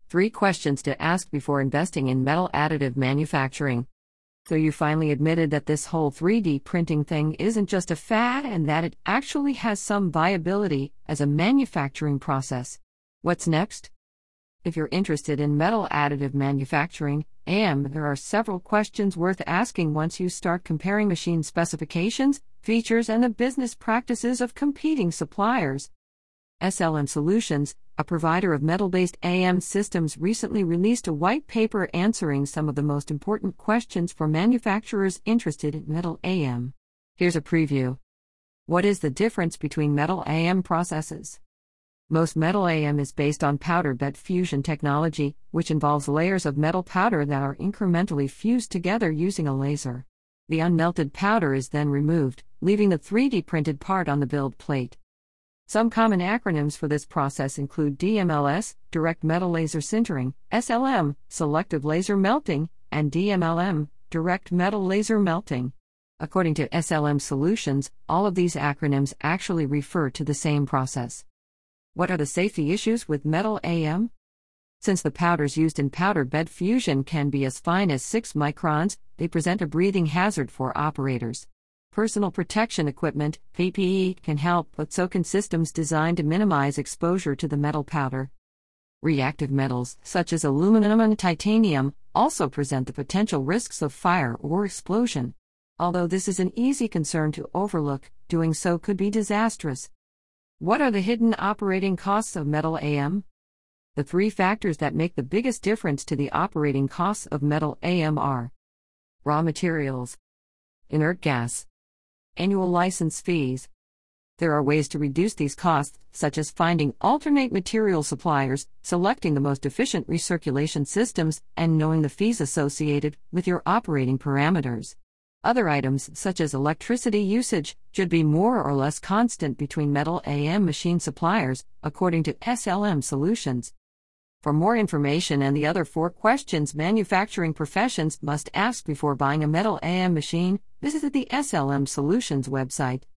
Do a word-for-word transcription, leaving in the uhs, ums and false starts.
Three questions to ask before investing in metal additive manufacturing. So you finally admitted that this whole three D printing thing isn't just a fad and that it actually has some viability as a manufacturing process. What's next? If you're interested in metal additive manufacturing, A M, there are several questions worth asking once you start comparing machine specifications, features, and the business practices of competing suppliers. S L M Solutions, a provider of metal-based A M systems, recently released a white paper answering some of the most important questions for manufacturers interested in metal A M. Here's a preview. What is the difference between metal A M processes? Most metal A M is based on powder bed fusion technology, which involves layers of metal powder that are incrementally fused together using a laser. The unmelted powder is then removed, leaving the three D printed part on the build plate. Some common acronyms for this process include D M L S, Direct Metal Laser Sintering, S L M, Selective Laser Melting, and D M L M, Direct Metal Laser Melting. According to S L M Solutions, all of these acronyms actually refer to the same process. What are the safety issues with metal A M? Since the powders used in powder bed fusion can be as fine as six microns, they present a breathing hazard for operators. Personal protection equipment, P P E, can help, but so can systems designed to minimize exposure to the metal powder. Reactive metals, such as aluminum and titanium, also present the potential risks of fire or explosion. Although this is an easy concern to overlook, doing so could be disastrous. What are the hidden operating costs of metal A M? The three factors that make the biggest difference to the operating costs of metal A M are raw materials, inert gas, annual license fees. There are ways to reduce these costs, such as finding alternate material suppliers, selecting the most efficient recirculation systems, and knowing the fees associated with your operating parameters. Other items, such as electricity usage, should be more or less constant between metal A M machine suppliers, according to S L M Solutions. For more information and the other four questions manufacturing professions must ask before buying a metal A M machine, visit the S L M Solutions website.